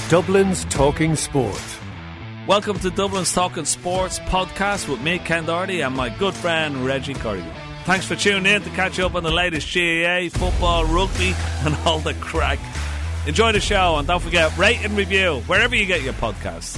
Dublin's Talking Sport. Welcome to Dublin's Talking Sports podcast with me, Ken Doherty, and my good friend Reggie Corrigan. Thanks for tuning in to catch up on the latest GAA, football, rugby and all the crack. Enjoy the show and don't forget, rate and review wherever you get your podcasts.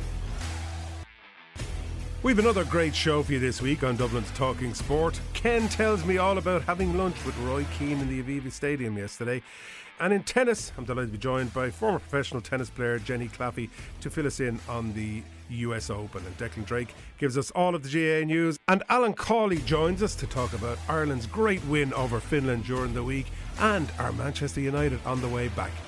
We've another great show for you this week on Dublin's Talking Sport. Ken tells me all about having lunch with Roy Keane in the Aviva Stadium yesterday. And in tennis, I'm delighted to be joined by former professional tennis player Jenny Claffey to fill us in on the US Open. And Declan Drake gives us all of the GAA news. And Alan Cawley joins us to talk about Ireland's great win over Finland during the week and our Manchester United on the way back.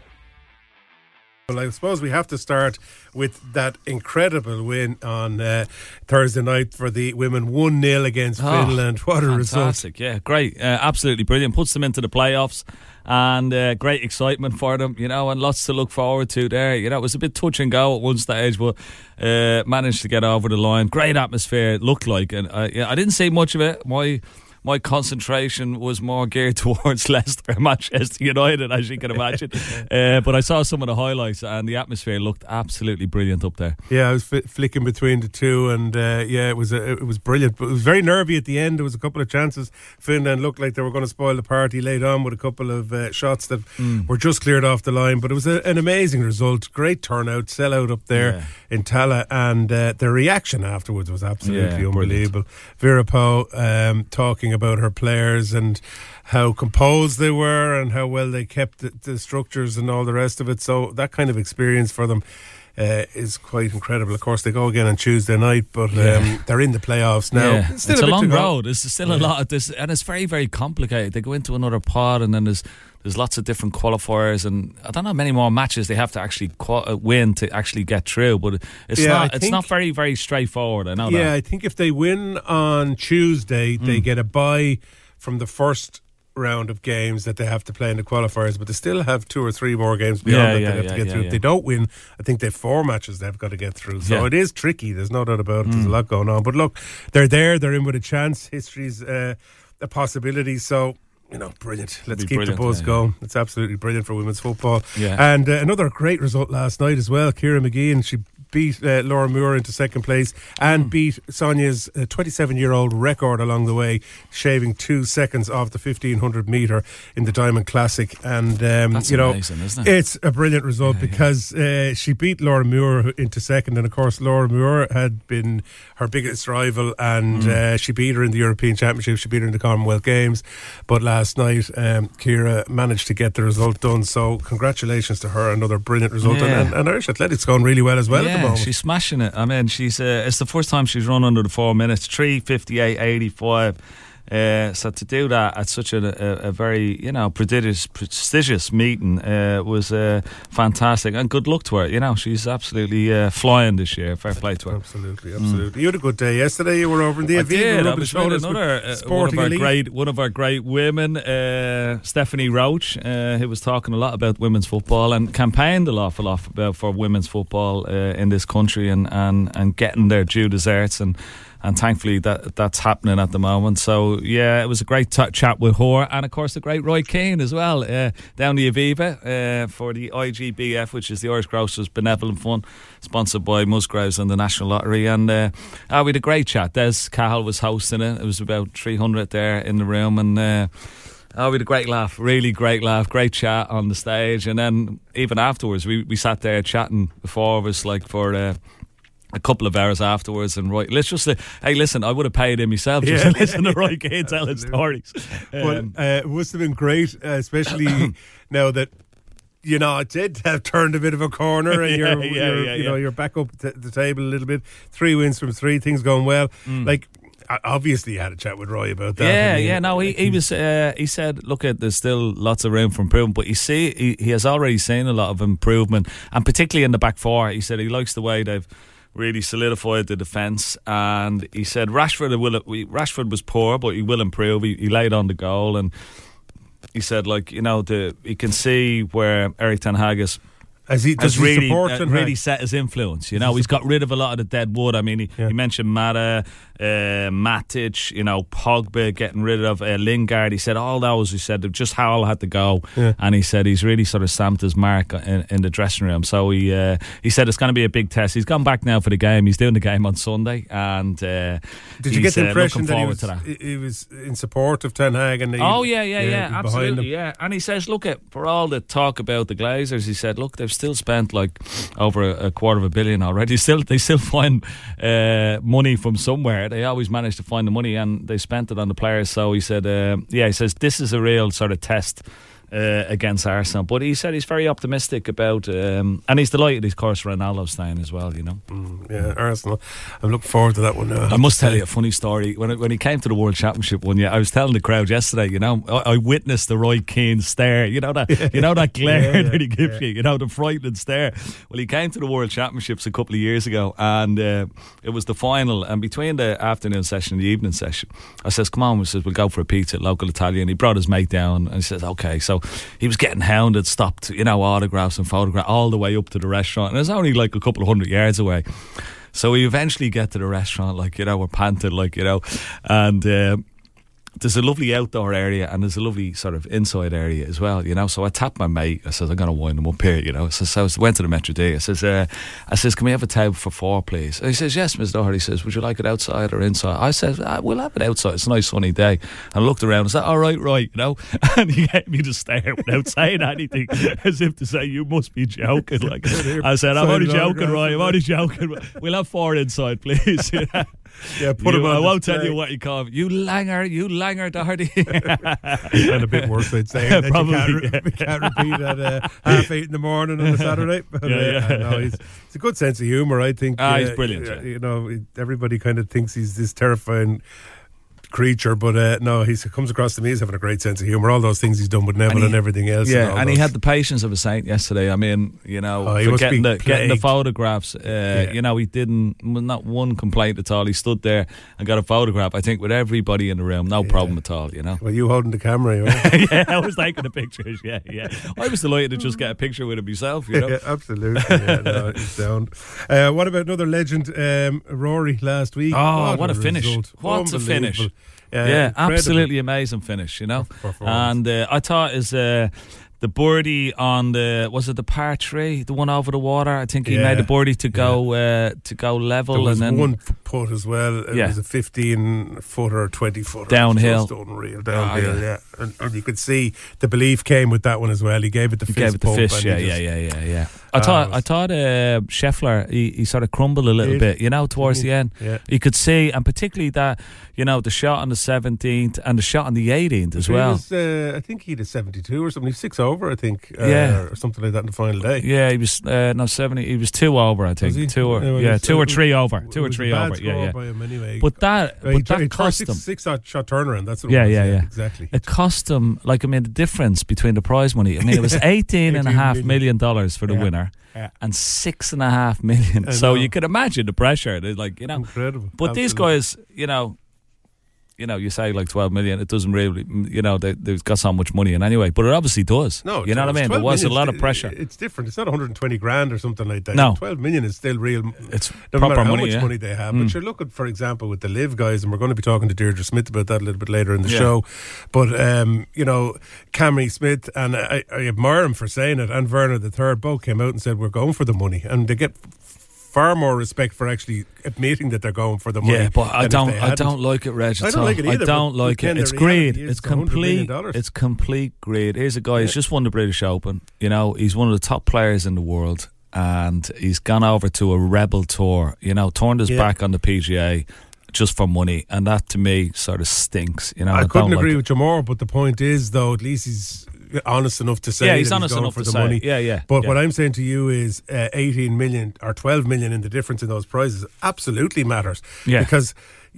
Well, I suppose we have to start with that incredible win on Thursday night for the women, 1-0 against Finland. What a fantastic result. Yeah, great. Absolutely brilliant. Puts them into the playoffs and great excitement for them, and lots to look forward to there. It was a bit touch and go at one stage, but managed to get over the line. Great atmosphere, it looked like. And I didn't see much of it. My concentration was more geared towards Leicester and Manchester United, as you can imagine. But I saw some of the highlights and the atmosphere looked absolutely brilliant up there. Yeah, I was flicking between the two and it was brilliant. But it was very nervy at the end. There was a couple of chances. Finland looked like they were going to spoil the party late on with a couple of shots that were just cleared off the line. But it was an amazing result. Great turnout, sellout up there in Tala. And the reaction afterwards was absolutely unbelievable. Vera Pauw talking about her players and how composed they were and how well they kept the structures and all the rest of it. So that kind of experience for them is quite incredible. Of course, they go again on Tuesday night, but they're in the playoffs now. Yeah. It's a long road. There's still a lot of this, and it's very, very complicated. They go into another pod, and then there's lots of different qualifiers, and I don't know how many more matches they have to actually win to actually get through. But it's not very, very straightforward. I know that. Yeah, I think if they win on Tuesday, they get a bye from the first round of games that they have to play in the qualifiers, but they still have 2 or 3 more games beyond that they have to get through. If they don't win, I think they have 4 matches they've got to get through. So it is tricky. There's no doubt about it. There's a lot going on. But look, they're there. They're in with a chance. History's a possibility. So, brilliant. Let's keep the buzz going. It's absolutely brilliant for women's football. Yeah. And another great result last night as well. Ciara McGeehan, she beat Laura Moore into second place and beat Sonia's 27-year-old record along the way, shaving 2 seconds off the 1500 metre in the Diamond Classic. And that's amazing, isn't it? It's a brilliant result because she beat Laura Moore into second, and of course Laura Moore had been her biggest rival, and she beat her in the European Championship, she beat her in the Commonwealth Games, but last night Ciara managed to get the result done. So congratulations to her, another brilliant result. And Irish Athletics going really well as well at the moment. She's smashing it. I mean, she's it's the first time she's run under the 4 minutes, 3:58.85. So to do that at such a very prestigious meeting was fantastic, and good luck to her. She's absolutely flying this year. Fair play to her. Absolutely. You had a good day yesterday. You were over in the Aviva. I was with one of our great women, Stephanie Roach, who was talking a lot about women's football and campaigned an awful lot for women's football in this country and getting their due deserts, and thankfully that's happening at the moment. So it was a great chat with her, and of course the great Roy Keane as well, down the Aviva for the IGBF, which is the Irish Grocers Benevolent Fund, sponsored by Musgraves and the National Lottery. And we had a great chat. Des Cahill was hosting it. It was about 300 there in the room, and we had a great laugh, really great laugh, great chat on the stage. And then even afterwards we sat there chatting, the 4 of us, like for a couple of hours afterwards. And Roy, let's just say, hey, listen, I would have paid him myself just to listen to Roy Keane tell his stories. But it must have been great, especially now that it did have turned a bit of a corner, and you're back up the table a little bit. 3 wins from 3, things going well. Obviously you had a chat with Roy about that. He said, look, there's still lots of room for improvement, but he has already seen a lot of improvement, and particularly in the back 4. He said he likes the way they've really solidified the defence, and he said Rashford was poor, but he will improve. He laid on the goal, and he said, he can see where Eric Ten Hag has really set his influence. He's got rid of a lot of the dead wood. I mean, he mentioned Mata, Matic, Pogba getting rid of Lingard. He said all those. He said just Howell had to go, and he said he's really sort of stamped his mark in the dressing room. So he said it's going to be a big test. He's gone back now for the game. He's doing the game on Sunday, and did you get the impression that he was in support of Ten Hag? And absolutely, And he says, look, for all the talk about the Glazers, he said, look, they've still spent like over a $250 million already. They still find money from somewhere. They always manage to find the money, and they spent it on the players. So he said, he says this is a real sort of test against Arsenal. But he said he's very optimistic about, and he's delighted, of course, Ronaldo's staying as well. Arsenal. I'm looking forward to that one now. I must tell you a funny story. When he came to the World Championship one year, I was telling the crowd yesterday. I witnessed the Roy Keane stare. That glare that he gives you. The frightening stare. Well, he came to the World Championships a couple of years ago, and it was the final. And between the afternoon session and the evening session, I says, "Come on," we says, "We'll go for a pizza at local Italian." He brought his mate down, and he says, "Okay." So he was getting hounded, stopped, autographs and photographs all the way up to the restaurant, and it was only like a couple of 100 yards away. So we eventually get to the restaurant, we're panted, and there's a lovely outdoor area and there's a lovely sort of inside area as well, So I tapped my mate. I says, I'm going to wind him up here, So I went to the Metro D. I says, can we have a table for 4, please? And he says, yes, Ms. Doherty. He says, would you like it outside or inside? I says, we'll have it outside. It's a nice sunny day. And I looked around and said, all right, And he gave me to stare without saying anything, as if to say, you must be joking. I said, I'm only joking, Roy. I'm only joking. We'll have 4 inside, please. Put him on. I won't tell you what you call him. You langer, Doherty. And a bit worse, I'd say. Probably. We can't repeat at 8:30 in the morning on a Saturday. But, it's a good sense of humour, I think. He's brilliant. Everybody kind of thinks he's this terrifying creature, but no, he comes across to me as having a great sense of humour. All those things he's done with Neville and everything else. Yeah, and he had the patience of a saint yesterday. I mean, for getting the photographs. He didn't, not one complaint at all. He stood there and got a photograph, I think, with everybody in the room. No problem at all, Well, you holding the camera, Yeah, I was taking the pictures, yeah. I was delighted to just get a picture with him myself, Yeah, absolutely. He's sound. What about another legend, Rory, last week? Oh, what a finish. What a finish. Absolutely amazing finish, And I thought the birdie on the par 3, the one over the water. I think he made the birdie to go level, there was and then one putt as well. It was a 15-footer or 20-footer downhill. Just unreal downhill. And you could see the belief came with that one as well. He gave it the fist. Yeah. I thought Scheffler he sort of crumbled a little bit, towards the end. Yeah. You could see, and particularly that, the shot on the 17th and the shot on the 18th as well. I think he had a 72 or something. He was 6 over, I think, or something like that in the final day. Yeah, he was 70. He was 2 over, I think. 2 or 3 over. 2 or 3 over. By him anyway. But that cost him 6-shot turnaround. That's what it was. Exactly. It cost him, the difference between the prize money. I mean, it was $18.5 million for the winner. And $6.5 million. So you could imagine the pressure. Incredible. But these guys, you say 12 million, it doesn't really, they've got so much money in anyway, but it obviously does. No, you know what I mean? There was a lot of pressure. It's different. It's not 120 grand or something like that. No. 12 million is still real. It's no proper matter how money, much money they have. But you're looking, for example, with the Live guys, and we're going to be talking to Deirdre Smith about that a little bit later in the show. But, Camry Smith, and I admire him for saying it, and Werner the Third both came out and said, we're going for the money. And they get far more respect for actually admitting that they're going for the money. Yeah, but I don't like it, Reg. I don't like it either. I don't like it. It's greed. It's complete greed. Here's a guy who's just won the British Open. He's one of the top players in the world, and he's gone over to a rebel tour. Turned his back on the PGA just for money, and that to me sort of stinks. I couldn't agree with you more, but the point is, though, at least he's honest enough to say he's honest enough for to the money. But what yeah. I'm saying to you is 18 million or 12 million in the difference in those prizes absolutely matters. Because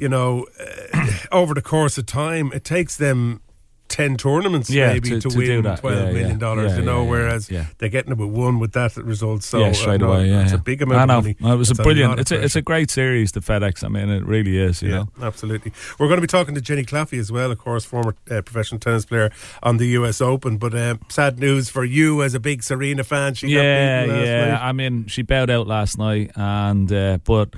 over the course of time it takes them 10 tournaments maybe to win $12 million, whereas they're getting about one with that result. So straight away, it's a big amount of money. It was a brilliant. It's a great series, the FedEx. I mean, it really is. You know, absolutely. We're going to be talking to Jenny Claffey as well, of course, former professional tennis player on the US Open. But sad news for you as a big Serena fan. She got beaten last night. I mean, she bowed out last night, and but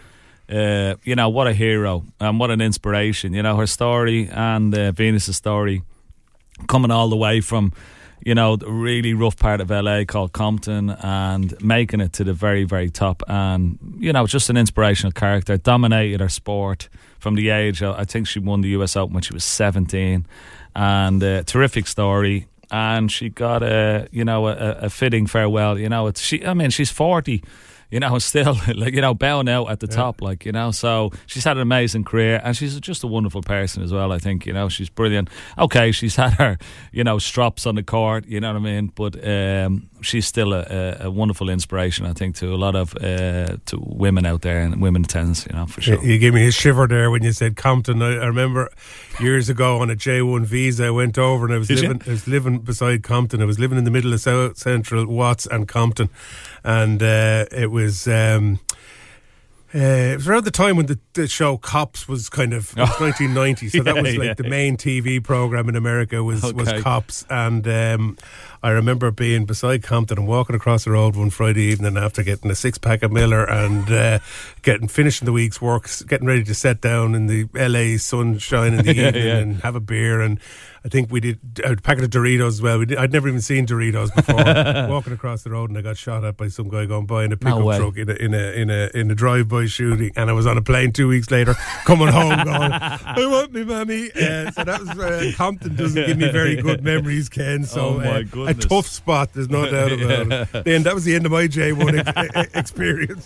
what a hero and what an inspiration. Her story and Venus's story, coming all the way from the really rough part of LA called Compton and making it to the very, very top. And, just an inspirational character, dominated her sport from the age, I think she won the US Open when she was 17. And terrific story. And she got a fitting farewell. She's 40. Still, bowing out at the top, so she's had an amazing career and she's just a wonderful person as well, I think, she's brilliant. Okay, she's had her, strops on the court, you know what I mean, but she's still a wonderful inspiration, I think, to a lot of to women out there and women tennis, for sure. You gave me a shiver there when you said Compton. I remember years ago on a J1 visa I went over and I was living beside Compton. I was living in the middle of South Central, Watts and Compton, and it was around the time when the show Cops was kind of 1990, so that was the main TV program in America was Cops, and I remember being beside Compton and walking across the road one Friday evening after getting a 6-pack of Miller and finishing the week's work, getting ready to set down in the LA sunshine in the evening and have a beer. And I think we did a packet of Doritos as well. I'd never even seen Doritos before. Walking across the road and I got shot at by some guy going by in a pickup truck in a drive-by shooting, and I was on a plane 2 weeks later coming home going, I want me mammy. So that was Compton doesn't give me very good memories, Ken. So my goodness. A tough spot, there's no doubt about it. Then that was the end of my J1 experience.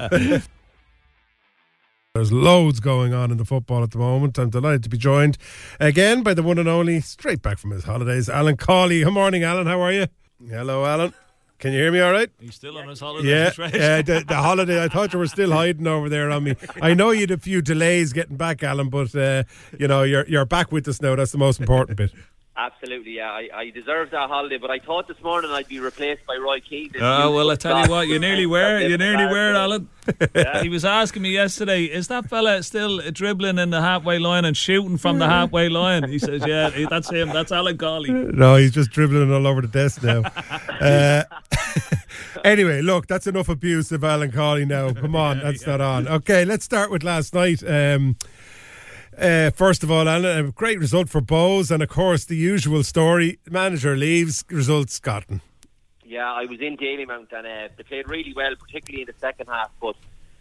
There's loads going on in the football at the moment. I'm delighted to be joined again by the one and only, straight back from his holidays, Alan Cawley. Good morning, Alan. How are you? Hello, Alan. Can you hear me all right? He's still on his holidays. Yeah, the holiday. I thought you were still hiding over there on me. I know you had a few delays getting back, Alan, but you're back with us now. That's the most important bit. Absolutely, yeah. I deserve that holiday, but I thought this morning I'd be replaced by Roy Keane. Oh, well, I tell you what, you nearly were. You nearly were, Alan. Yeah. He was asking me yesterday, is that fella still dribbling in the halfway line and shooting from the halfway line? He says, yeah, that's him. That's Alan Cawley. No, he's just dribbling all over the desk now. Anyway, look, that's enough abuse of Alan Cawley now. Come on, that's not on. Okay, let's start with last night. First of all, Alan, a great result for Bohs, and of course the usual story, manager leaves, results gotten. Yeah, I was in Dalymount and they played really well, particularly in the second half, but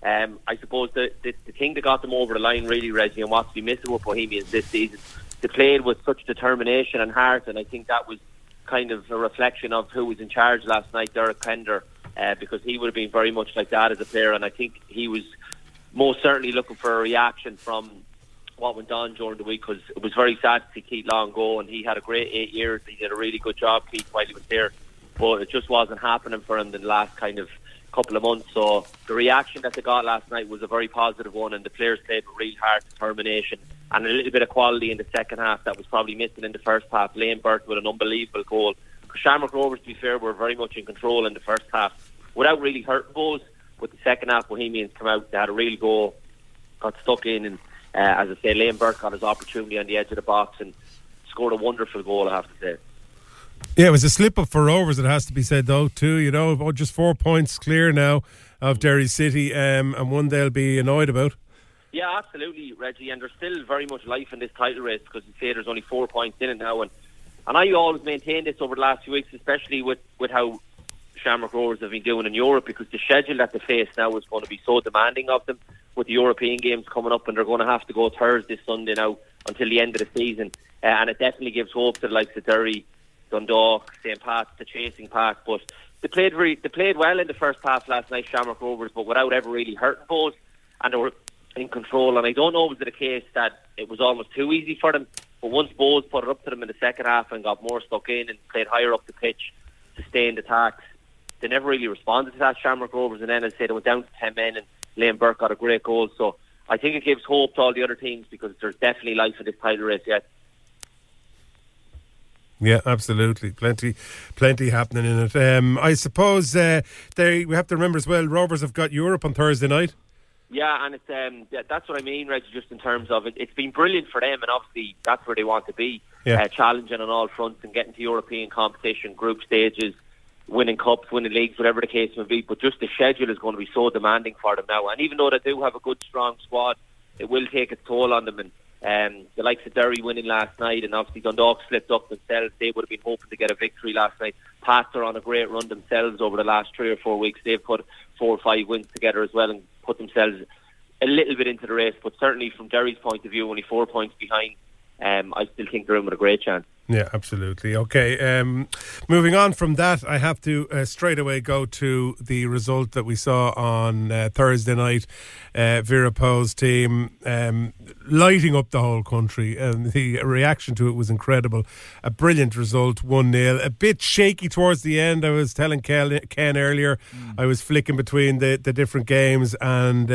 I suppose the thing that got them over the line really, Reggie, and what's been missing with Bohemians this season, they played with such determination and heart, and I think that was kind of a reflection of who was in charge last night, Derek Pender, because he would have been very much like that as a player, and I think he was most certainly looking for a reaction from what went on during the week, because it was very sad to see Keith Long go, and he had a great 8 years. He did a really good job, Keith, while he was there, but it just wasn't happening for him in the last kind of couple of months. So the reaction that they got last night was a very positive one, and the players played with real heart, determination, and a little bit of quality in the second half that was probably missing in the first half. Lane Burke with an unbelievable goal. Shamrock Rovers, to be fair, were very much in control in the first half without really hurting Bohs. With the second half, Bohemians come out, they had a real goal, got stuck in, and as I say, Lane Burke got his opportunity on the edge of the box and scored a wonderful goal, I have to say. Yeah, it was a slip-up for Rovers, it has to be said, though, too. Just 4 points clear now of Derry City, and one they'll be annoyed about. Yeah, absolutely, Reggie, and there's still very much life in this title race, because you say there's only 4 points in it now, and I always maintained this over the last few weeks, especially with how Shamrock Rovers have been doing in Europe, because the schedule that they face now is going to be so demanding of them, with the European games coming up, and they're going to have to go Thursday, Sunday now until the end of the season, and it definitely gives hope to the likes of Derry, Dundalk, St. Pat's, the chasing pack. But they played well in the first half last night, Shamrock Rovers, but without ever really hurting Bohs, and they were in control. And I don't know, was it a case that it was almost too easy for them, but once Bohs put it up to them in the second half and got more stuck in and played higher up the pitch, sustained attacks, they never really responded to that, Shamrock Rovers. And then, as I said, they went down to 10 men, and Lane Burke got a great goal. So I think it gives hope to all the other teams, because there's definitely life in this title race yet. Yeah, absolutely. Plenty happening in it. I suppose we have to remember as well, Rovers have got Europe on Thursday night. Yeah, and it's that's what I mean, Reggie, just in terms of it. It's been brilliant for them, and obviously that's where they want to be, challenging on all fronts and getting to European competition, group stages, winning cups, winning leagues, whatever the case may be. But just the schedule is going to be so demanding for them now. And even though they do have a good, strong squad, it will take its toll on them. And the likes of Derry winning last night, and obviously Dundalk slipped up themselves. They would have been hoping to get a victory last night. Pats are on a great run themselves over the last 3 or 4 weeks. They've put 4 or 5 wins together as well and put themselves a little bit into the race. But certainly from Derry's point of view, only 4 points behind, I still think they're in with a great chance. Yeah, absolutely. Okay, moving on from that, I have to straight away go to the result that we saw on Thursday night. Vera Pauw's team lighting up the whole country, and the reaction to it was incredible. A brilliant result, 1-0. A bit shaky towards the end. I was telling Ken earlier, I was flicking between the different games, and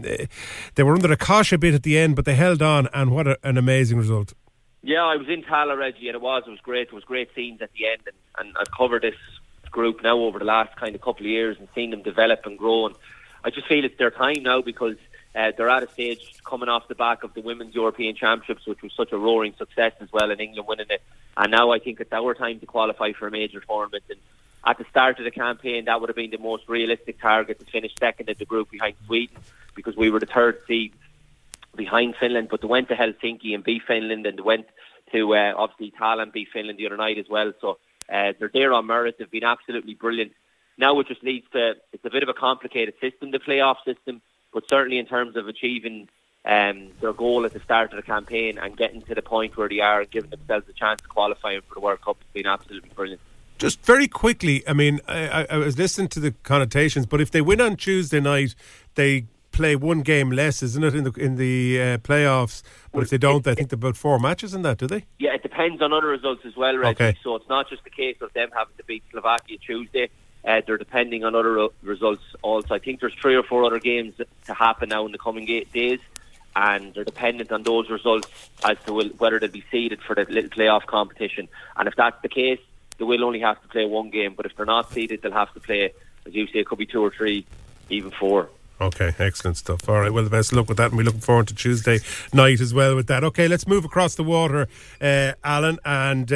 they were under the cosh a bit at the end, but they held on, and what an amazing result. Yeah, I was in Tala, Reggie, and it was great. It was great scenes at the end, and I've covered this group now over the last kind of couple of years and seen them develop and grow. And I just feel it's their time now, because they're at a stage coming off the back of the Women's European Championships, which was such a roaring success as well, in England winning it. And now I think it's our time to qualify for a major tournament. And at the start of the campaign, that would have been the most realistic target, to finish second in the group behind Sweden, because we were the third seed behind Finland. But they went to Helsinki and beat Finland, and they went to obviously Tallinn and beat Finland the other night as well. So they're there on merit. They've been absolutely brilliant. Now it just leads to, it's a bit of a complicated system, the playoff system, but certainly in terms of achieving their goal at the start of the campaign and getting to the point where they are and giving themselves a chance of qualifying for the World Cup, has been absolutely brilliant. Just very quickly, I mean, I was listening to the connotations, but if they win on Tuesday night, they play 1 game less, isn't it, in the playoffs? But if they don't, I think they're about 4 matches in that, do they? Yeah, it depends on other results as well, Reggie. Okay. So it's not just a case of them having to beat Slovakia Tuesday. They're depending on other results also. I think there's 3 or 4 other games to happen now in the coming days, and they're dependent on those results as to whether they'll be seeded for the little playoff competition. And if that's the case, they will only have to play 1 game. But if they're not seeded, they'll have to play, as you say, it could be 2 or 3, even 4. Okay, excellent stuff. All right, well, the best of luck with that, and we're looking forward to Tuesday night as well with that. Okay, let's move across the water, Alan, and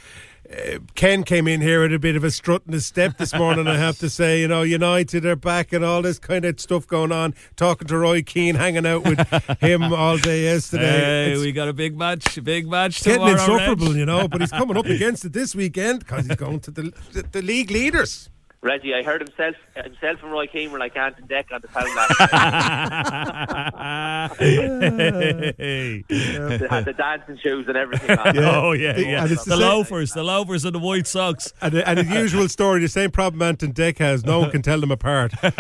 Ken came in here at a bit of a strut in his step this morning, I have to say. You know, United are back and all this kind of stuff going on. Talking to Roy Keane, hanging out with him all day yesterday. Hey, we got a big match tomorrow. Getting insufferable, you know, but he's coming up against it this weekend because he's going to the league leaders. Reggie, I heard himself and Roy Keane were like Ant and Dec on the town last night. They had the dancing shoes and everything. Oh, yeah. The loafers and the white socks. And the usual story, the same problem Ant and Dec has. No one can tell them apart. But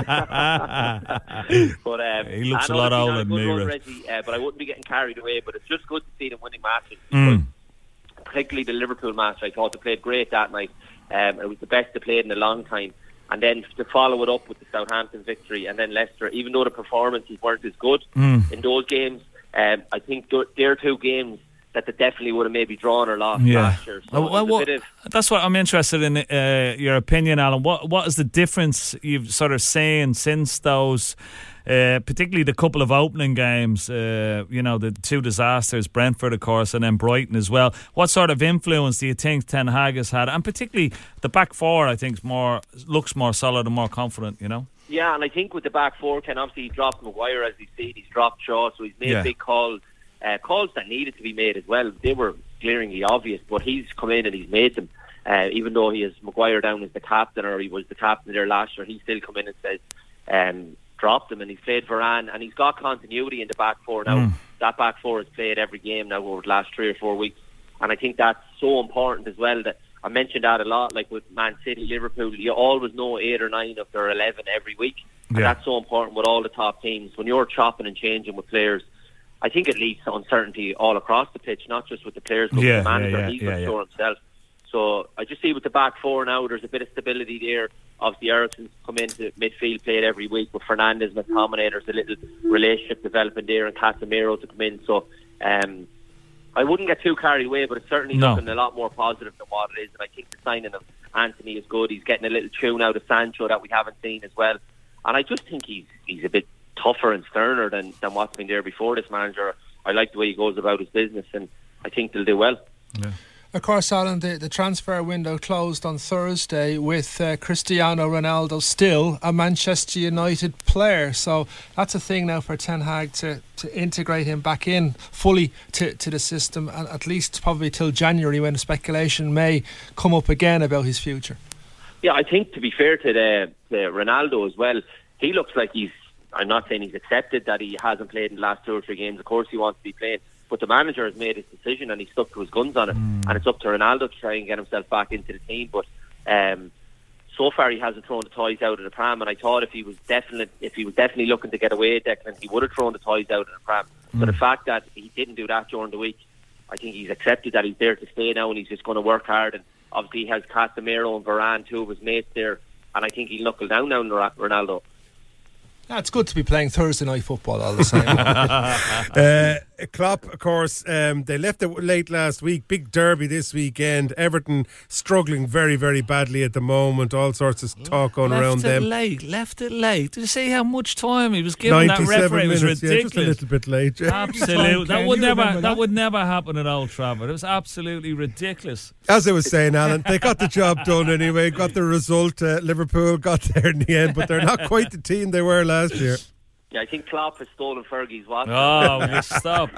he looks a lot older than me, Reggie, but I wouldn't be getting carried away. But it's just good to see them winning matches. Because particularly the Liverpool match, I thought they played great that night. It was the best they played in a long time. And then to follow it up with the Southampton victory and then Leicester, even though the performances weren't as good in those games, I think they're 2 games that they definitely would have maybe drawn or lost last year. So that's what I'm interested in, your opinion, Alan. What is the difference you've sort of seen since those, particularly the couple of opening games, the 2 disasters, Brentford, of course, and then Brighton as well? What sort of influence do you think Ten Hag has had? And particularly the back 4, I think, looks more solid and more confident, you know? Yeah, and I think with the back 4, Ken, obviously he dropped Maguire, as he's seen, he's dropped Shaw, so he's made big calls. Calls that needed to be made as well. They were glaringly obvious, but he's come in and he's made them. Even though he has Maguire down as the captain, or he was the captain there last year, he's still come in and says, dropped him, and he's played Varane, and he's got continuity in the back 4 now. That back 4 has played every game now over the last 3 or 4 weeks, and I think that's so important as well. That I mentioned that a lot, like with Man City, Liverpool, you always know 8 or 9 of their 11 every week, and that's so important with all the top teams. When you're chopping and changing with players, I think it leads to uncertainty all across the pitch, not just with the players, but with the manager. He's not sure himself. So I just see with the back 4 now, there's a bit of stability there. Obviously, Eriksen's come into midfield, played every week with Fernandes, McTominay. There's a little relationship developing there, and Casemiro to come in. So I wouldn't get too carried away, but it's certainly looking a lot more positive than what it is. And I think the signing of Anthony is good. He's getting a little tune out of Sancho that we haven't seen as well. And I just think he's a bit tougher and sterner than what's been there before this manager. I like the way he goes about his business, and I think they'll do well. Yeah. Of course, Alan, the transfer window closed on Thursday with Cristiano Ronaldo still a Manchester United player. So that's a thing now for Ten Hag to integrate him back in fully to the system, and at least probably till January, when speculation may come up again about his future. Yeah, I think, to be fair to Ronaldo as well, he looks like I'm not saying he's accepted that he hasn't played in the last 2 or 3 games. Of course he wants to be playing. But the manager has made his decision and he's stuck to his guns on it. And it's up to Ronaldo to try and get himself back into the team. But so far he hasn't thrown the toys out of the pram. And I thought if he was definitely looking to get away, Declan, he would have thrown the toys out of the pram. So the fact that he didn't do that during the week, I think he's accepted that he's there to stay now and he's just going to work hard. And obviously he has Casemiro and Varane, 2 of his mates there. And I think he'll knuckle down now, Ronaldo. It's good to be playing Thursday night football all the same. Klopp, of course, they left it late last week. Big derby this weekend. Everton struggling very, very badly at the moment. All sorts of talk going around them. Left it late. Did you see how much time he was giving that referee? It was ridiculous. Yeah, just a little bit late. Absolutely. that would never happen at Old Trafford. It was absolutely ridiculous. As I was saying, Alan, they got the job done anyway. Got the result. Liverpool got there in the end, but they're not quite the team they were last year. Yeah, I think Klopp has stolen Fergie's watch. Oh, will you stop?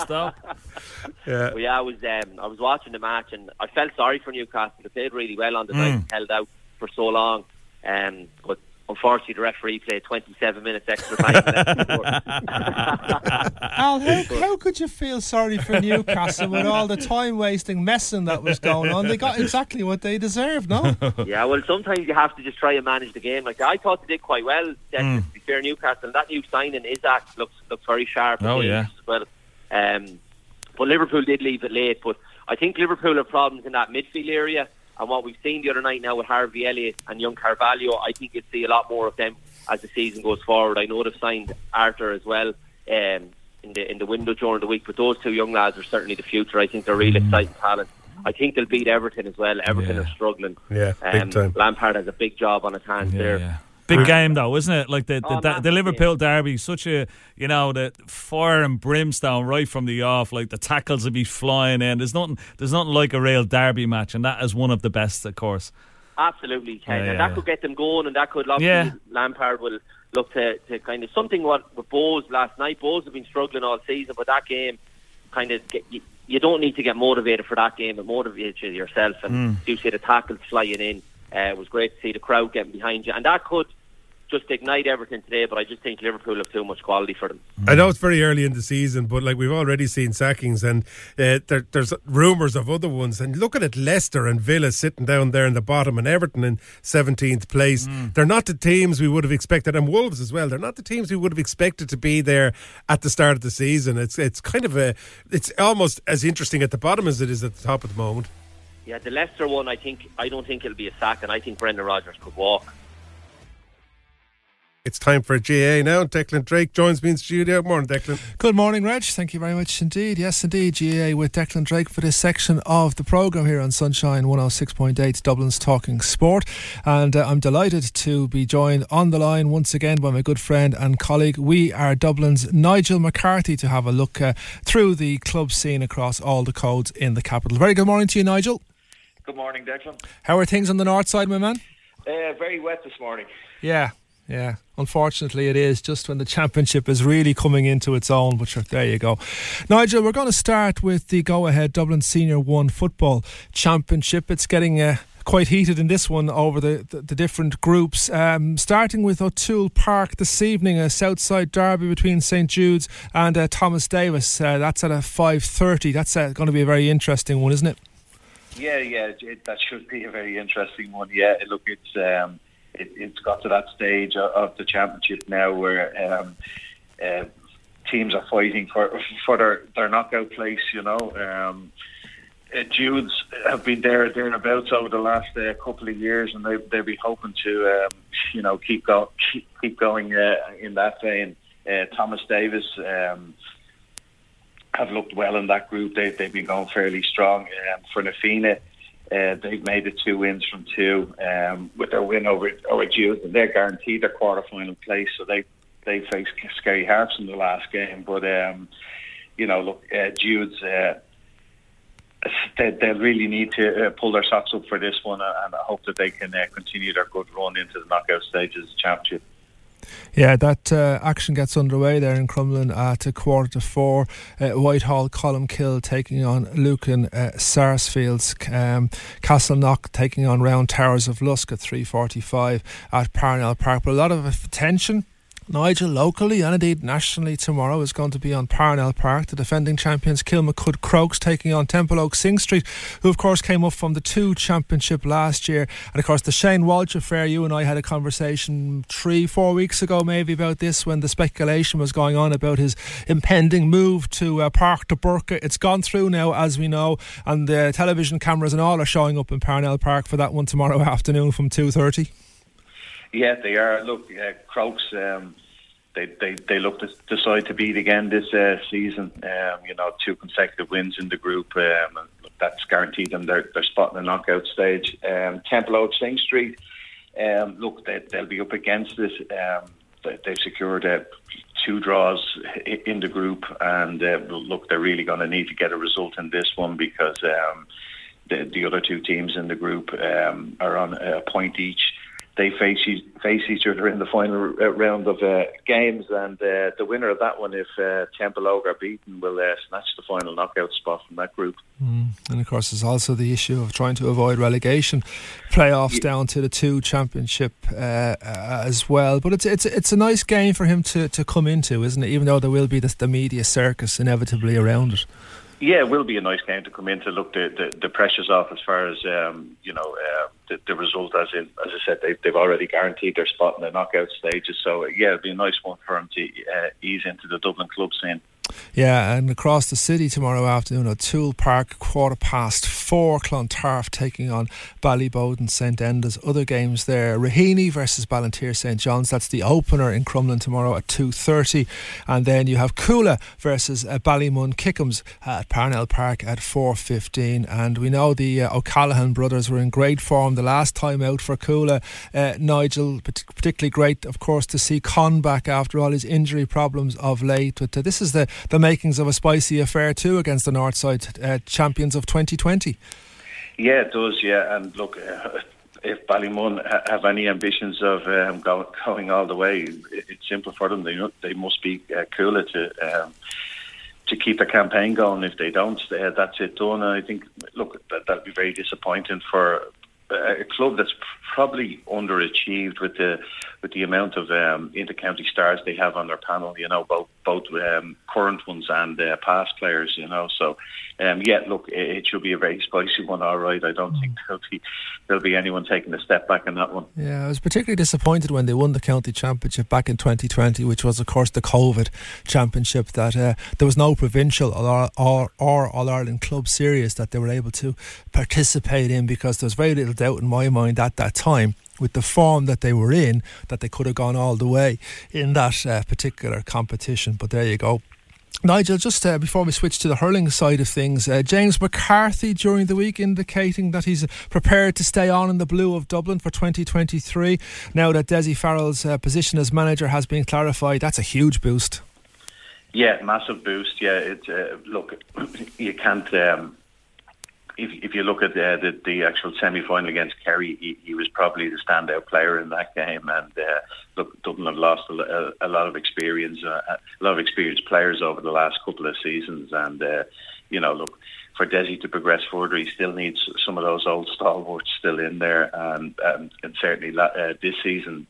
Yeah. Well, yeah, I was watching the match and I felt sorry for Newcastle. They played really well on the night, held out for so long. But unfortunately, the referee played 27 minutes extra time. Al, how could you feel sorry for Newcastle with all the time-wasting messing that was going on? They got exactly what they deserved, no? Yeah, well, sometimes you have to just try and manage the game. Like I thought they did quite well, to be fair, Newcastle. And that new signing, Isaac, looks very sharp. Oh, yeah. As well. But Liverpool did leave it late. But I think Liverpool have problems in that midfield area. And what we've seen the other night now with Harvey Elliott and young Carvalho, I think you'll see a lot more of them as the season goes forward. I know they've signed Arthur as well in the window during the week, but those 2 young lads are certainly the future. I think they're really exciting talent. I think they'll beat Everton as well. Everton are struggling. Yeah, big time. Lampard has a big job on his hands there. Yeah. Big game though, isn't it? Like the Liverpool derby, such a, the fire and brimstone right from the off. Like the tackles will be flying in. There's nothing like a real derby match, and that is one of the best, of course. Absolutely, Ken. And that could get them going, and that could Lampard will look to kind of something with Bowes last night. Bowes have been struggling all season, but that game kind of you don't need to get motivated for that game. It motivates you yourself, and you see the tackles flying in. It was great to see the crowd getting behind you, and that could just ignite everything today, but I just think Liverpool have too much quality for them. I know it's very early in the season, but like we've already seen sackings and there's rumours of other ones, and looking at Leicester and Villa sitting down there in the bottom and Everton in 17th place, they're not the teams we would have expected, and Wolves as well, they're not the teams we would have expected to be there at the start of the season. It's kind of it's almost as interesting at the bottom as it is at the top at the moment. Yeah, the Leicester one, I don't think it'll be a sack, and I think Brendan Rodgers could walk. It's time for a GA now. Declan Drake joins me in studio. Morning, Declan. Good morning, Reg. Thank you very much indeed. Yes, indeed, GA with Declan Drake for this section of the programme here on Sunshine 106.8, Dublin's Talking Sport. And I'm delighted to be joined on the line once again by my good friend and colleague. We are Dublin's Nigel McCarthy to have a look through the club scene across all the codes in the capital. Very good morning to you, Nigel. Good morning, Declan. How are things on the north side, my man? Very wet this morning. Yeah, unfortunately it is, just when the championship is really coming into its own, but sure, there you go. Nigel, we're going to start with the go-ahead Dublin Senior 1 Football Championship. It's getting quite heated in this one over the different groups, starting with O'Toole Park this evening, a Southside derby between St Jude's and Thomas Davis. That's at 5:30. That's going to be a very interesting one, isn't it? Yeah, that should be a very interesting one. Yeah, look, it's got to that stage of the championship now where teams are fighting for their knockout place. Jude's have been thereabouts over the last couple of years, and they'll be hoping to keep going in that vein. Thomas Davis have looked well in that group. They've been going fairly strong. For Nafina, they've made it 2 wins from 2 with their win over Jude, and they're guaranteed their quarter-final place. So they faced Scary Harps in the last game. But Jude's They'll really need to pull their socks up for this one, and I hope that they can continue their good run into the knockout stages of the championship. Yeah, that action gets underway there in Crumlin at 3:45. Whitehall, Columkill taking on Lucan Sarsfields. Castleknock taking on Round Towers of Lusk at 3:45 at Parnell Park. But a lot of attention, Nigel, locally and indeed nationally tomorrow is going to be on Parnell Park. The defending champions Kilmacud Crokes taking on Templeogue Sing Street, who of course came up from the 2 championship last year. And of course the Shane Walsh affair, you and I had a conversation 3-4 weeks ago maybe about this, when the speculation was going on about his impending move to Park de Burka. It's gone through now, as we know, and the television cameras and all are showing up in Parnell Park for that one tomorrow afternoon from 2:30. Yeah, they are. Look, Crokes, they look to decide to beat again this season. 2 consecutive wins in the group. That's guaranteed them their spot in the knockout stage. Templeogue Sing Street, look, they'll be up against this. They've secured 2 draws in the group, and look, they're really going to need to get a result in this one, because the other 2 teams in the group are on a point each. They face each other in the final round of games, and the winner of that one, if Templeogue are beaten, will snatch the final knockout spot from that group. And of course there's also the issue of trying to avoid relegation playoffs down to the 2 championship as well. But it's a nice game for him to come into, isn't it? Even though there will be the media circus inevitably around it. Yeah, it will be a nice game to come in to. Look, the pressure's off as far as the result. As I said, they've already guaranteed their spot in the knockout stages. So yeah, it'll be a nice one for them to ease into the Dublin club scene. Yeah, and across the city tomorrow afternoon at Toole Park, 4:15, Clontarf taking on Ballybowden St Enda's. Other games there: Raheny versus Ballantyre St John's. That's the opener in Crumlin tomorrow at 2:30, and then you have Coola versus Ballymun Kickham's at Parnell Park at 4:15. And we know the O'Callaghan brothers were in great form the last time out for Coola. Nigel, particularly great, of course, to see Con back after all his injury problems of late. But this is the makings of a spicy affair too against the Northside champions of 2020. Yeah, it does. Yeah, and look, if Ballymun have any ambitions of going all the way, it's simple for them. They must be Coola to keep the campaign going. If they don't, that's it done. And I think, look, that'll be very disappointing for a club that's probably underachieved with the amount of inter-county stars they have on their panel. Both current ones and past players. So look, it should be a very spicy one. All right, I don't think there'll be anyone taking a step back in that one. Yeah, I was particularly disappointed when they won the county championship back in 2020, which was of course the COVID championship, that there was no provincial or All-Ireland club series that they were able to participate in, because there was very little doubt in my mind at that time, with the form that they were in, that they could have gone all the way in that particular competition. But there you go. Nigel, just before we switch to the hurling side of things, James McCarthy during the week indicating that he's prepared to stay on in the blue of Dublin for 2023. Now that Dessie Farrell's position as manager has been clarified, that's a huge boost. Yeah, massive boost. Yeah, look, you can't. If you look at the actual semi-final against Kerry, he was probably the standout player in that game. And look, Dublin have lost a lot of experience, a lot of experienced players over the last couple of seasons. And look, for Dessie to progress further, he still needs some of those old stalwarts still in there. And certainly this season,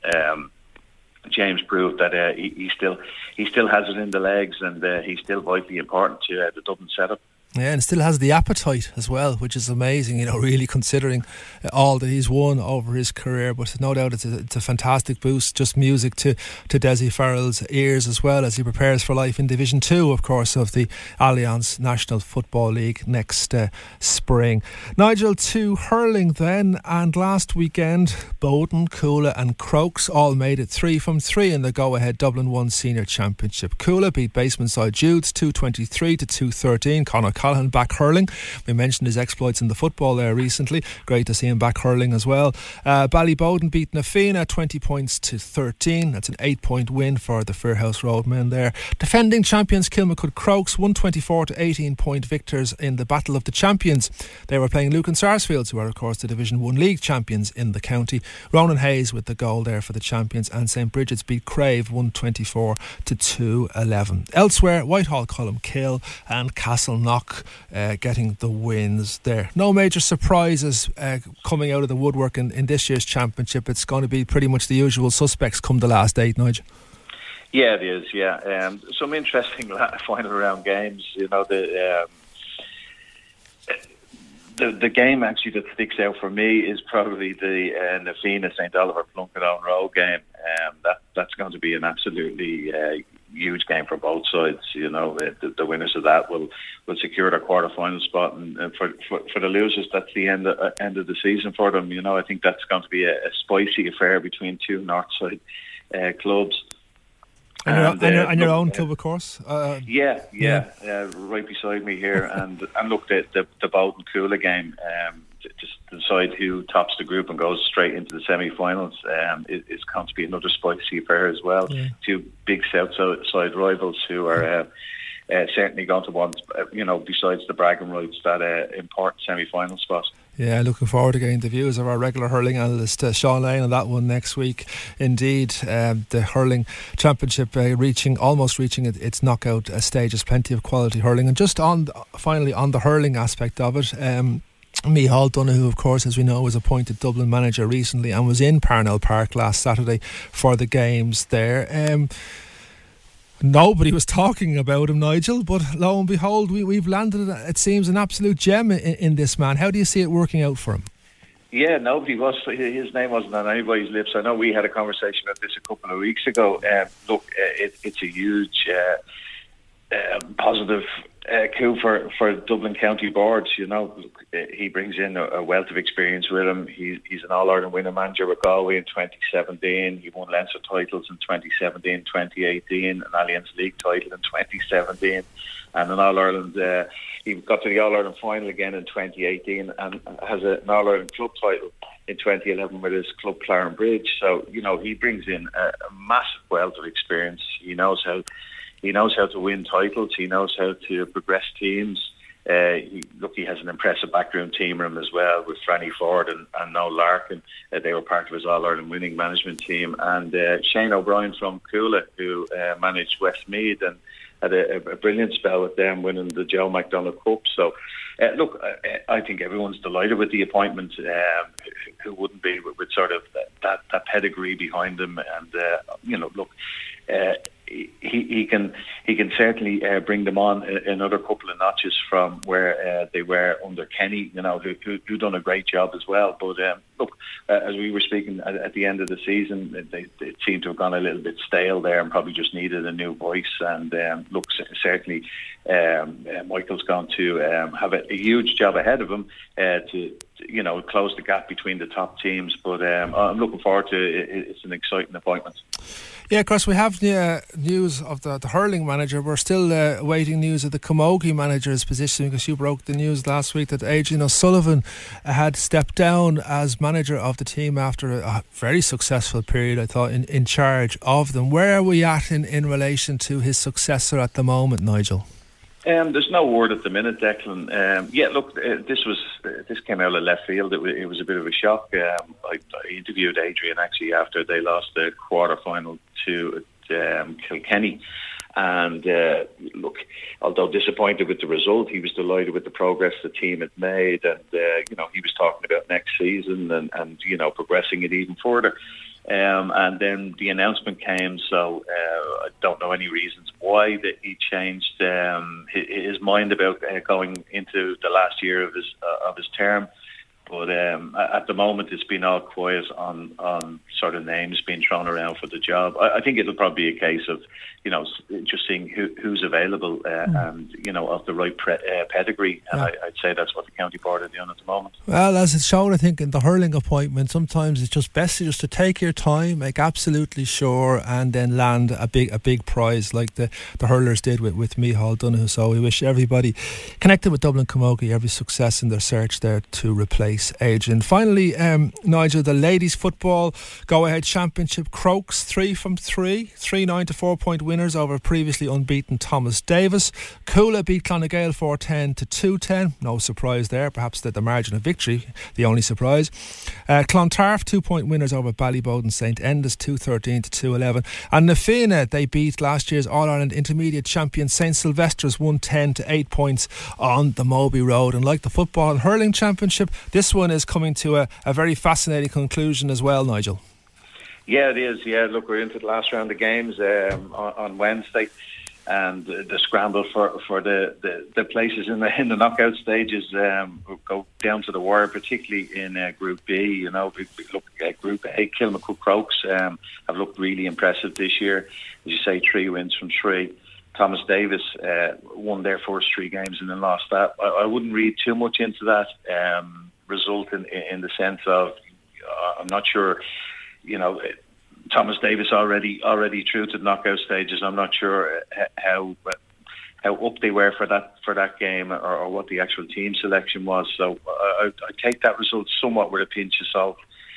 James proved that he still has it in the legs, and he's still vitally important to the Dublin setup. Yeah, and still has the appetite as well, which is amazing, really considering all that he's won over his career. But no doubt it's a fantastic boost, just music to Dessie Farrell's ears, as well as he prepares for life in Division 2, of course, of the Allianz National Football League next spring. Nigel, to hurling then, and last weekend Bowden, Coola and Crokes all made it 3 from 3 in the go-ahead Dublin 1 Senior Championship. Coola beat Baseman's side Judes 223 to 213. Conor Callaghan back hurling. We mentioned his exploits in the football there recently. Great to see him back hurling as well. Ballyboden beat Na Fianna 20 points to 13. That's an 8-point win for the Fairhouse Road men there. Defending champions Kilmacud Crokes 124 to 18-point victors in the Battle of the Champions. They were playing Lucan Sarsfields, who are of course the Division 1 League champions in the county. Ronan Hayes with the goal there for the champions, and St Bridget's beat Crave 124 to 211. Elsewhere, Whitehall Columkill and Castleknock getting the wins there. No major surprises coming out of the woodwork in this year's championship. It's going to be pretty much the usual suspects come the last 8, Nigel. Yeah, it is. Yeah, some interesting final round games. You know, the game actually that sticks out for me is probably the Na Fianna St Oliver Plunkett Road game. That's going to be an absolutely huge game for both sides. You know, the winners of that will secure their quarter-final spot, and for the losers, that's the end of the season for them. You know, I think that's going to be a spicy affair between two Northside clubs. And your own club, of course. Right beside me here. And look, the Bowden Coola game, just to decide who tops the group and goes straight into the semi-finals, is going to be another spicy affair as well. Yeah. Two big south side rivals who are certainly going to want, besides the bragging rights, that important semi-final spot. Yeah, looking forward to getting the views of our regular hurling analyst Sean Lane on that one next week. Indeed, the hurling championship almost reaching its knockout stages. Plenty of quality hurling, and just finally on the hurling aspect of it. Micheál Donoghue, of course, as we know, was appointed Dublin manager recently and was in Parnell Park last Saturday for the games there. Nobody was talking about him, Nigel, but lo and behold, we've landed, it seems, an absolute gem in this man. How do you see it working out for him? Yeah, nobody was. His name wasn't on anybody's lips. I know we had a conversation about this a couple of weeks ago. It's a huge positive coup for Dublin County boards. You know, he brings in a wealth of experience with him. He's an All-Ireland winning manager with Galway in 2017. He won Leinster titles in 2017, 2018, an Alliance League title in 2017, and an All-Ireland. He got to the All-Ireland final again in 2018 and has an All-Ireland club title in 2011 with his club Claren Bridge. So, you know, he brings in a massive wealth of experience. He knows how to win titles. He knows how to progress teams. He has an impressive backroom team room as well with Franny Ford and Noel Larkin. They were part of his All-Ireland winning management team. And Shane O'Brien from Coola, who managed Westmeath and had a brilliant spell with them, winning the Joe McDonagh Cup. So, I think everyone's delighted with the appointment. Who wouldn't be with sort of that pedigree behind him? And he can certainly bring them on another couple of notches from where they were under Kenny. You know, who done a great job as well. But as we were speaking at the end of the season, they seemed to have gone a little bit stale there and probably just needed a new voice. And certainly Michael's going to have a huge job ahead of him to close the gap between the top teams. But I'm looking forward to it. It's an exciting appointment. Yeah, of course, we have news of the hurling manager. We're still awaiting news of the Camogie manager's position, because you broke the news last week that Adrian O'Sullivan had stepped down as manager of the team after a very successful period, I thought, in charge of them. Where are we at in relation to his successor at the moment, Nigel? There's no word at the minute, Declan. This came out of left field. It was a bit of a shock. I interviewed Adrian actually after they lost the quarter-final to Kilkenny. And although disappointed with the result, he was delighted with the progress the team had made. And, he was talking about next season and progressing it even further. And then the announcement came, so I don't know any reasons why that he changed his mind about going into the last year of his term. But at the moment, it's been all quiet on sort of names being thrown around for the job. I think it'll probably be a case of, just seeing who's available and, of the right pedigree. And I'd say that's what the county board are doing at the moment. Well, as it's shown, I think, in the hurling appointment, sometimes it's just best just to take your time, make absolutely sure, and then land a big prize like the hurlers did with Micheál Donoghue. So we wish everybody connected with Dublin Camogie every success in their search there to replace Adrian. Finally, Nigel, the ladies football go-ahead championship, Crokes 3 from 3, 3-9 to 4-point winners over previously unbeaten Thomas Davis. Coola beat Clonagale 4-10 to 2-10. No surprise there, perhaps the margin of victory, the only surprise. Clontarf 2-point winners over Ballybowden St Enda's 2-13 to 2-11. And Nafina, they beat last year's All-Ireland Intermediate champion St Sylvester's 1-10 to 8 points on the Moby Road. And like the football and hurling championship, this one is coming to a very fascinating conclusion as well, Nigel. Yeah, it is. Yeah, look, we're into the last round of games on Wednesday, and the scramble for the places in the knockout stages go down to the wire, particularly in Group B. We look at Group A. Kilmacud Crokes have looked really impressive this year. As you say, 3 wins from 3. Thomas Davis won their first 3 games and then lost that. I wouldn't read too much into that result in the sense of I'm not sure, Thomas Davis already through to the knockout stages. I'm not sure how up they were for that game or what the actual team selection was. So I take that result somewhat with a pinch of salt.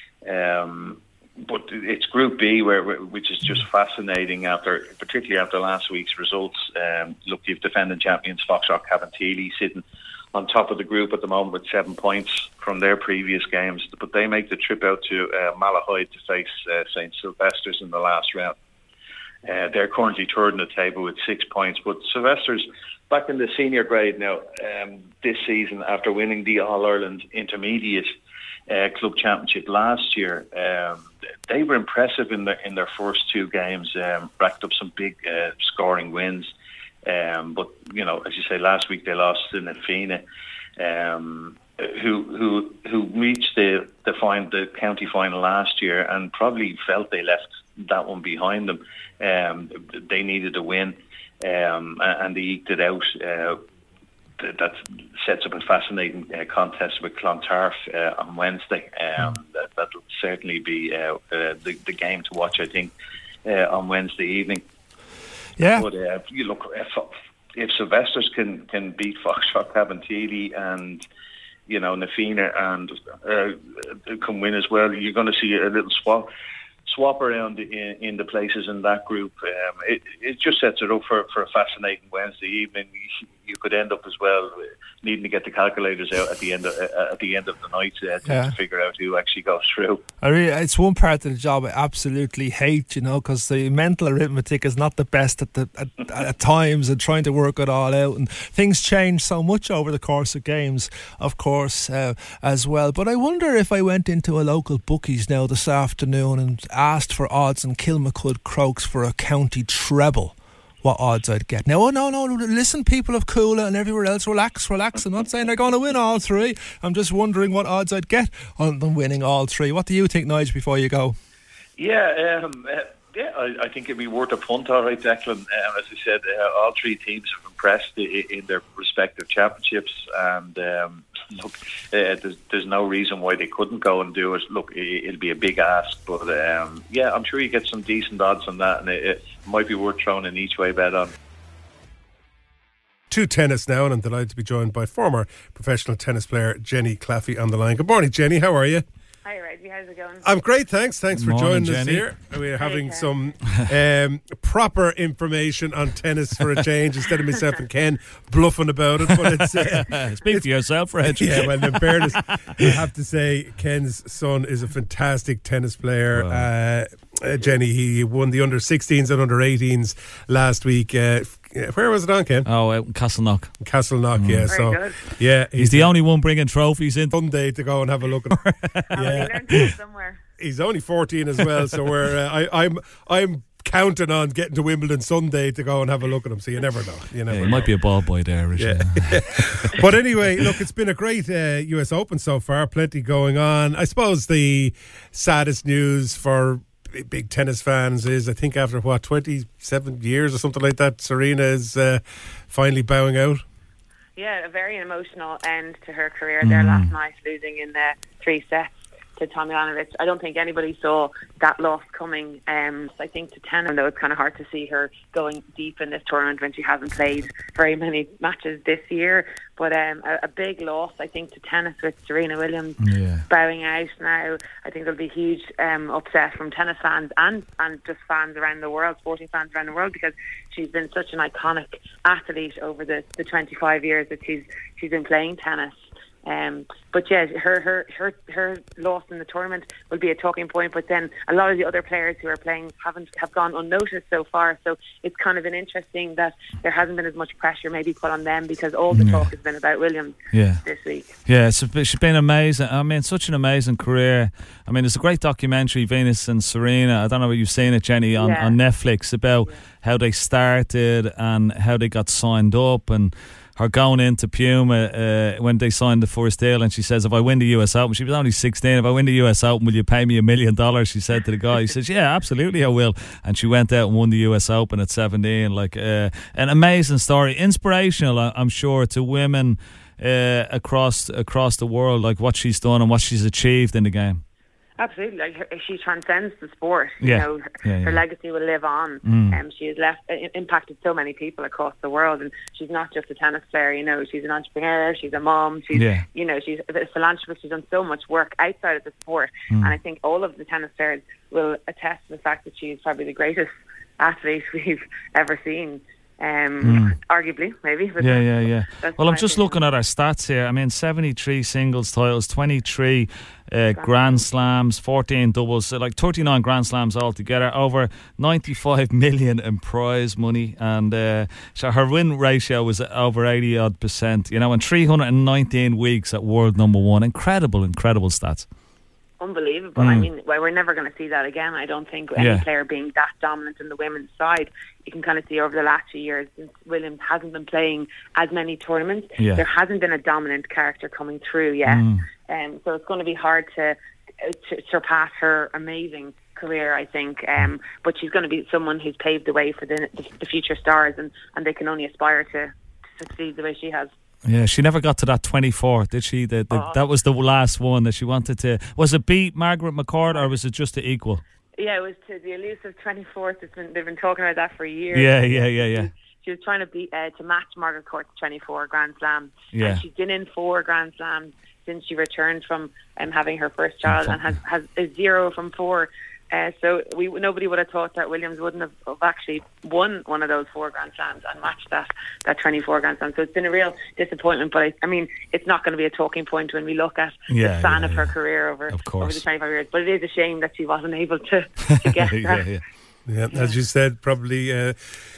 But it's Group B, which is just fascinating, particularly after last week's results. Look, you've defending champions Foxrock Cabinteely sitting on top of the group at the moment with 7 points from their previous games, but they make the trip out to Malahide to face St Sylvester's in the last round. They're currently third in the table with 6 points, but Sylvester's back in the senior grade now this season after winning the All-Ireland Intermediate Club Championship last year. They were impressive in their first 2 games, racked up some big scoring wins. But as you say, last week they lost to Nafina, who reached the county final last year and probably felt they left that one behind them. They needed a win, and they eked it out. That sets up a fascinating contest with Clontarf on Wednesday. That'll certainly be the game to watch, I think, on Wednesday evening. Yeah. But you look, if Sylvester's can beat Foxrock Cabinteely and Nafina and can win as well, you're going to see a little swap around in the places in that group. It just sets it up for a fascinating Wednesday evening. You could end up as well needing to get the calculators out at the end of the night to figure out who actually goes through. It's one part of the job I absolutely hate, because the mental arithmetic is not the best at times, and trying to work it all out, and things change so much over the course of games, of course, as well. But I wonder if I went into a local bookies now this afternoon and asked for odds in Kilmacud Crokes for a county treble, what odds I'd get. Now, no, listen, people of Coola and everywhere else, relax. I'm not saying they're going to win all 3. I'm just wondering what odds I'd get on them winning all 3. What do you think, Nigel, before you go? Yeah, I think it'd be worth a punt, all right, Declan. As I said, all 3 teams have impressed in their respective championships, and look, there's no reason why they couldn't go and do it. Look, it'll be a big ask, but I'm sure you get some decent odds on that, and it might be worth throwing an each way bet on. To tennis now, and I'm delighted to be joined by former professional tennis player Jenny Claffey on the line. Good morning, Jenny. How are you? Hi, Reggie. How's it going? I'm great, thanks. Thanks for joining us here. We're having Ken. some proper information on tennis for a change instead of myself and Ken bluffing about it. But it's speak for yourself, Reg. Yeah, well, in fairness, I have to say Ken's son is a fantastic tennis player. Wow. Jenny, he won the under-16s and under-18s last week. Where was it on, Ken? Oh, out in Castleknock. Yeah. Very good. Yeah, he's the only one bringing trophies in. Sunday to go and have a look at. Yeah, he learned somewhere. He's only 14 as well, so we're I'm counting on getting to Wimbledon Sunday to go and have a look at him. So you never know. You never know. Might be a ball boy there, Richard. Yeah. But anyway, look, it's been a great US Open so far. Plenty going on. I suppose the saddest news for big tennis fans is, I think after 27 years or something like that, Serena is finally bowing out. Yeah, a very emotional end to her career there last night, losing in 3 sets to Tomljanovic. I don't think anybody saw that loss coming. I think to tennis, though, it's kind of hard to see her going deep in this tournament when she hasn't played very many matches this year. But a big loss, I think, to tennis with Serena Williams bowing out now. I think there'll be huge upset from tennis fans and just fans around the world, sporting fans around the world, because she's been such an iconic athlete over the 25 years that she's been playing tennis. But yeah, her loss in the tournament will be a talking point. But then a lot of the other players who are playing have gone unnoticed so far. So it's kind of been interesting that there hasn't been as much pressure maybe put on them, because all the talk has been about Williams this week. Yeah, she's been amazing. I mean, such an amazing career. I mean, there's a great documentary, Venus and Serena. I don't know if you've seen it, Jenny, on Netflix, about how they started and how they got signed up, and her going into Puma when they signed the first deal, and she says, if I win the US Open, she was only 16, if I win the US Open, will you pay me $1 million? She said to the guy. He says, yeah, absolutely I will. And she went out and won the US Open at 17. Like an amazing story, inspirational, I'm sure, to women across the world, like what she's done and what she's achieved in the game. Absolutely, like she transcends the sport. You know, her legacy will live on. She has impacted so many people across the world, and she's not just a tennis player. You know, she's an entrepreneur, she's a mom, she's she's a philanthropist. She's done so much work outside of the sport, and I think all of the tennis players will attest to the fact that she's probably the greatest athlete we've ever seen. Arguably, maybe. Well, I'm just looking at our stats here. I mean, 73 singles titles, 23 Grand Slams, 14 doubles, so like 39 Grand Slams altogether, over 95 million in prize money, and so her win ratio was over 80%, you know, and 319 weeks at world number one. Incredible stats. Unbelievable. I mean, we're never going to see that again. I don't think any player being that dominant in the women's side. You can kind of see over the last few years, since Williams hasn't been playing as many tournaments, there hasn't been a dominant character coming through yet. So it's going to be hard to surpass her amazing career, I think. But she's going to be someone who's paved the way for the future stars, and they can only aspire to succeed the way she has. Yeah, she never got to that 24, did she? That was the last one that she wanted to. Was it beat Margaret McCord, or was it just to equal? Yeah, it was to the elusive 24th. They've been talking about that for years. Yeah. She was trying to match Margaret Court's 24 Grand Slams. Yeah. And she's been in 4 Grand Slams since she returned from having her first child, and has a 0 from 4. So nobody would have thought that Williams wouldn't have actually won one of those 4 Grand Slams and matched that 24 Grand Slam. So it's been a real disappointment, but I mean, it's not going to be a talking point when we look at the span of her career over the 25 years. But it is a shame that she wasn't able to get that. Yeah, as you said, probably...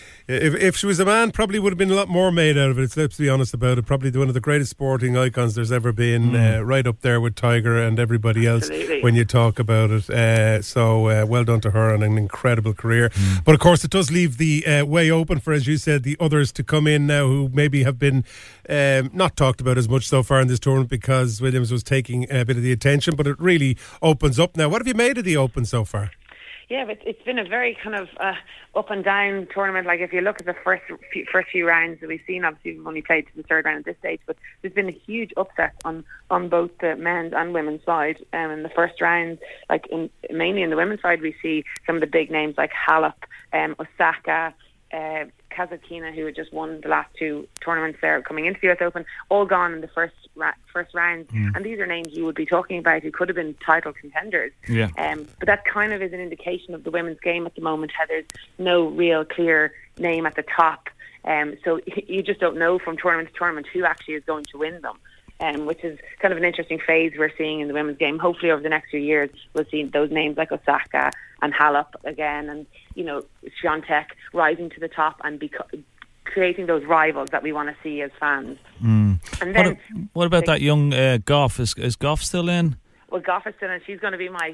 If she was a man, probably would have been a lot more made out of it. Let's be honest about it. Probably one of the greatest sporting icons there's ever been, right up there with Tiger and everybody else. Absolutely. When you talk about it. So well done to her on an incredible career. But of course, it does leave the way open for, as you said, the others to come in now who maybe have been not talked about as much so far in this tournament because Williams was taking a bit of the attention. But it really opens up now. What have you made of the Open so far? Yeah, but it's been a very kind of up and down tournament. Like if you look at the first few rounds that we've seen, obviously we've only played to the third round at this stage, but there's been a huge upset on both the men's and women's side. In the first round, mainly in the women's side, we see some of the big names like Halep, Osaka, Kasatkina, who had just won the last 2 tournaments there coming into the US Open, all gone in the first round. And these are names you would be talking about who could have been title contenders. But that kind of is an indication of the women's game at the moment, how there's no real clear name at the top. So you just don't know from tournament to tournament who actually is going to win them. Which is kind of an interesting phase we're seeing in the women's game. Hopefully over the next few years we'll see those names like Osaka and Halep again, and Swiatek rising to the top and creating those rivals that we want to see as fans. And then what about that young Goff? Is Goff still in? Gotherson, and she's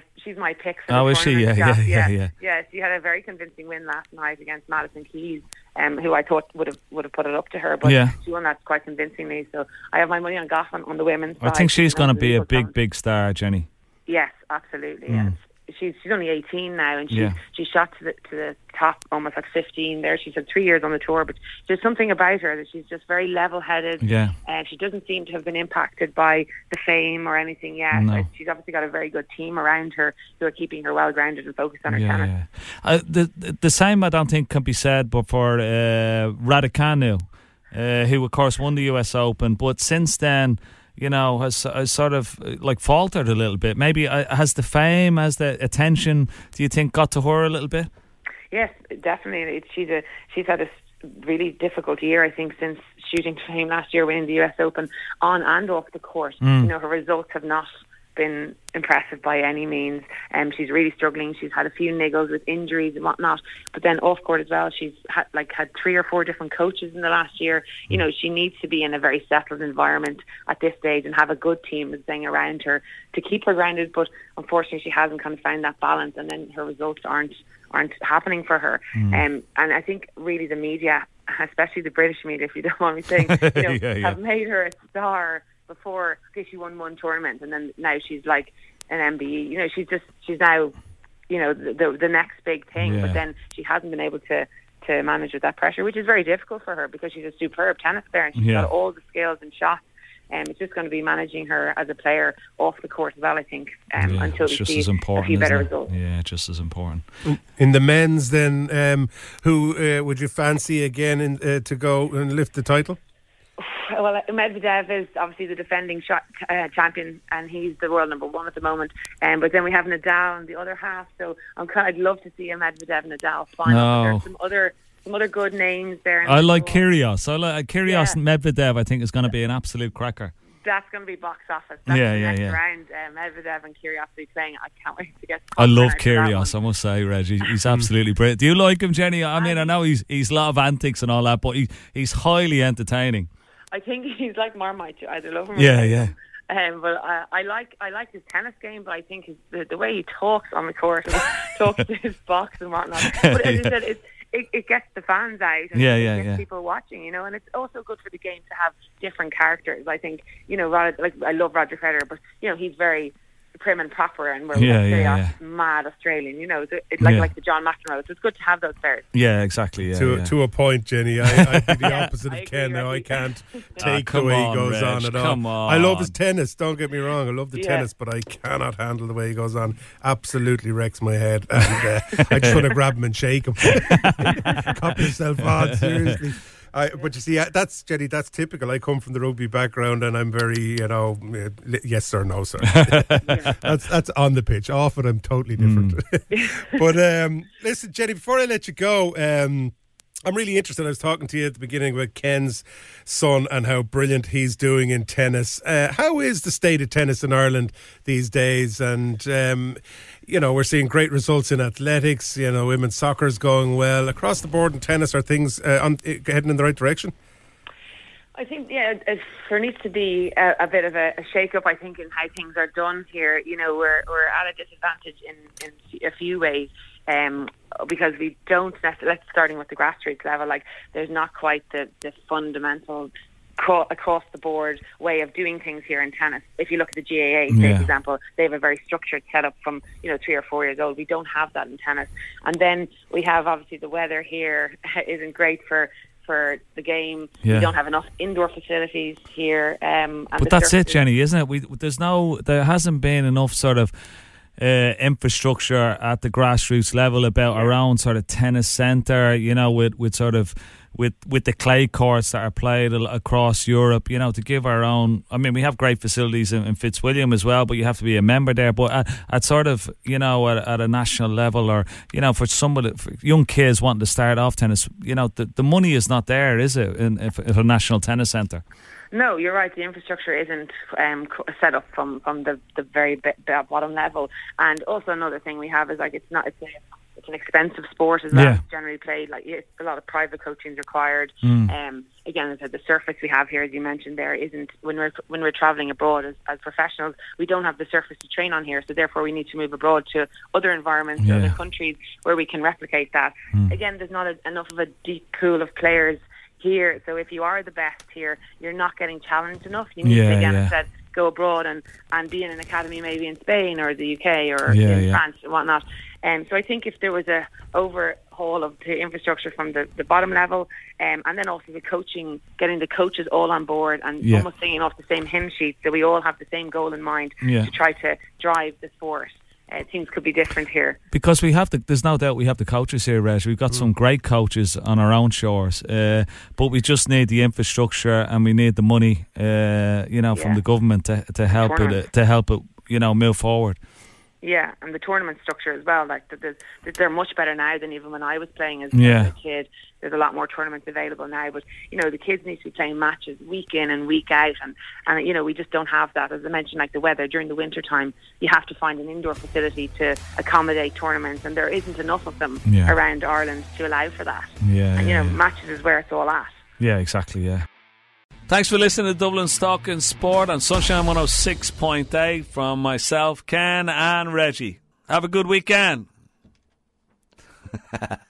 my pick for the tournament. Is she? Yeah. She had a very convincing win last night against Madison Keys, who I thought would have put it up to her, but she won that quite convincingly. So I have my money on Goffin on the women's side. I think she's going to be a big star, Jenny. Yes, absolutely. Yes. She's only 18 now, and she shot to the top almost at 15 there. She's had 3 years on the tour, but there's something about her that she's just very level-headed. Yeah. And she doesn't seem to have been impacted by the fame or anything yet. No. She's obviously got a very good team around her who are keeping her well-grounded and focused on her tennis. The same, I don't think, can be said but for Raducanu, who of course won the US Open, but since then, you know, has sort of like faltered a little bit. Maybe has the fame, has the attention, do you think, got to her a little bit? Yes, definitely. She's had a really difficult year, I think, since shooting to fame last year, winning the US Open on and off the court. You know, her results have not been impressive by any means. She's really struggling. She's had a few niggles with injuries and whatnot, but then off court as well, she's had 3 or 4 different coaches in the last year. You know, she needs to be in a very settled environment at this stage and have a good team thing around her to keep her grounded, but unfortunately she hasn't kind of found that balance, and then her results aren't happening for her. And I think really the media, especially the British media, if you don't mind me saying, have made her a star before. She won one tournament, and then now she's like an MBE. You know, she's now, you know, the next big thing. But then she hasn't been able to manage with that pressure, which is very difficult for her because she's a superb tennis player and she's got all the skills and shots. It's just going to be managing her as a player off the court as well, I think, until we see a few better results. Yeah, just as important. In the men's then, who would you fancy again to go and lift the title? Well, Medvedev is obviously the defending champion, and he's the world number 1 at the moment. But then we have Nadal on the other half, so I'd love to see a Medvedev-Nadal final. There's some other good names there. I like Kyrgios. Kyrgios and Medvedev, I think, is going to be an absolute cracker. That's going to be box office. That's the next round. Medvedev and Kyrgios will be playing. I can't wait to get. I love Kyrgios, I must say, Reggie. He's absolutely brilliant. Do you like him, Jenny? I mean, I know he's a lot of antics and all that, but he's highly entertaining. I think he's like Marmite. I either love him. But I like his tennis game, but I think the way he talks on the court, talks to his box and whatnot. But as I said, it gets the fans out and it gets people watching, you know, and it's also good for the game to have different characters. I think, you know, I love Roger Federer, but you know, he's very prim and proper, and we're mad Australian, you know, so it's like the John McEnroe. So it's good to have those players. Yeah, exactly. To a point, Jenny. I'd be the opposite of Ken now. I can't take the way he goes on at all. Come on. I love his tennis, don't get me wrong. I love the tennis, but I cannot handle the way he goes on. Absolutely wrecks my head. And I just want to grab him and shake him. Copy yourself on, seriously. But you see, that's Jenny. That's typical. I come from the rugby background, and I'm very, you know, yes sir, no sir. That's on the pitch. Off it, I'm totally different. But listen, Jenny, before I let you go, I'm really interested. I was talking to you at the beginning about Ken's son and how brilliant he's doing in tennis. How is the state of tennis in Ireland these days? And you know, we're seeing great results in athletics. You know, women's soccer is going well across the board in tennis. Are things heading in the right direction? I think there needs to be a bit of a shake-up, I think, in how things are done here. You know, we're at a disadvantage in a few ways. Because we don't necessarily, starting with the grassroots level, like there's not quite the fundamental across the board way of doing things here in tennis. If you look at the GAA, say, for example, they have a very structured setup from 3 or 4 years old. We don't have that in tennis. And then we have obviously the weather here isn't great for the game. We don't have enough indoor facilities here. But that's it, Jenny, isn't it? There hasn't been enough sort of infrastructure at the grassroots level about our own sort of tennis centre, you know, with the clay courts that are played across Europe, you know, to give our own. I mean, we have great facilities in Fitzwilliam as well, but you have to be a member there. But at sort of, you know, at a national level, or, you know, for young kids wanting to start off tennis, you know, the money is not there, is it, if a national tennis centre? No, you're right. The infrastructure isn't set up from the very bottom level. And also another thing we have is like it's an expensive sport as well. Yeah. It's generally played like a lot of private coaching is required. Again, the surface we have here, as you mentioned, there isn't when we're travelling abroad as professionals. We don't have the surface to train on here, so therefore we need to move abroad to other environments, other countries where we can replicate that. Again, there's not enough of a deep pool of players here, so if you are the best here, you're not getting challenged enough. You need to again instead go abroad and be in an academy maybe in Spain or the UK or in France and whatnot. So I think if there was a overhaul of the infrastructure from the bottom level, and then also the coaching, getting the coaches all on board and almost singing off the same hymn sheet, so we all have the same goal in mind to try to drive the sport. Things could be different here. Because there's no doubt we have the coaches here, Reg. We've got some great coaches on our own shores, but we just need the infrastructure and we need the money, from the government to help it, move forward. Yeah, and the tournament structure as well. Like they're much better now than even when I was playing as a kid. There's a lot more tournaments available now, but the kids need to be playing matches week in and week out, and we just don't have that. As I mentioned, like the weather during the winter time, you have to find an indoor facility to accommodate tournaments, and there isn't enough of them around Ireland to allow for that. Matches is where it's all at. Yeah, exactly. Yeah. Thanks for listening to Dublin Stock and Sport on Sunshine 106.8 from myself, Ken and Reggie. Have a good weekend.